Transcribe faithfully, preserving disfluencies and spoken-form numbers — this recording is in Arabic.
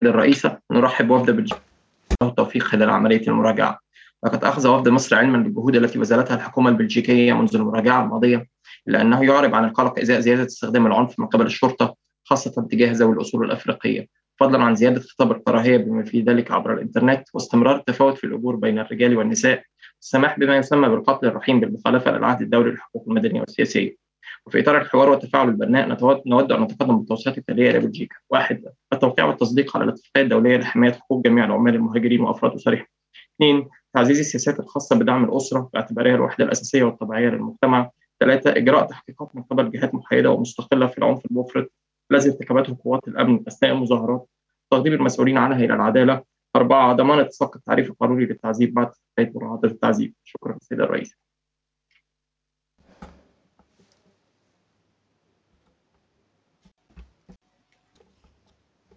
الرئيسة، نرحب بوفد بلجيكا له التوفيق خلال عملية المراجعة. لقد أخذ وفد مصر علما بالجهود التي بذلتها الحكومة البلجيكية منذ المراجعة الماضية، إلا أنه يعرب عن القلق إزاء زيادة استخدام العنف من قبل الشرطة، خاصة تجاه ذوي الأصول الأفريقية، فضلا عن زيادة خطاب الكراهية بما في ذلك عبر الإنترنت، واستمرار التفاوت في الأجور بين الرجال والنساء، والسماح بما يسمى بالقتل الرحيم بالمخالفة للعهد الدولي للحقوق المدنية والسياسية. وفي إطار الحوار والتفاعل البناء نود أن نتقدم بالتوصيات التالية إلى بلجيكا: واحد. التوقيع والتصديق على الاتفاقية الدولية لحماية حقوق جميع العمال المهاجرين وأفراد أسرهم. اثنين. تعزيز السياسات الخاصة بدعم الأسرة باعتبارها الوحدة الأساسية والطبيعية للمجتمع. ثلاثة. إجراء تحقيقات من قبل جهات محايدة ومستقلة في العنف المفرط الذي ارتكبته قوات الأمن أثناء المظاهرات، تقديم المسؤولين عنها إلى العدالة. أربعة. ضمان اتساق التعريف القانوني للتعذيب بعد تثبيت مراعاة التعذيب. شكرا سيد الرئيس.